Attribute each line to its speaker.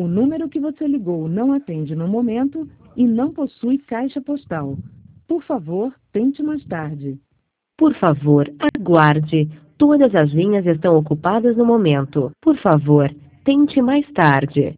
Speaker 1: O número que você ligou não atende no momento e não possui caixa postal. Por favor, tente mais tarde. Por favor, aguarde. Todas as linhas estão ocupadas no momento. Por favor, tente mais tarde.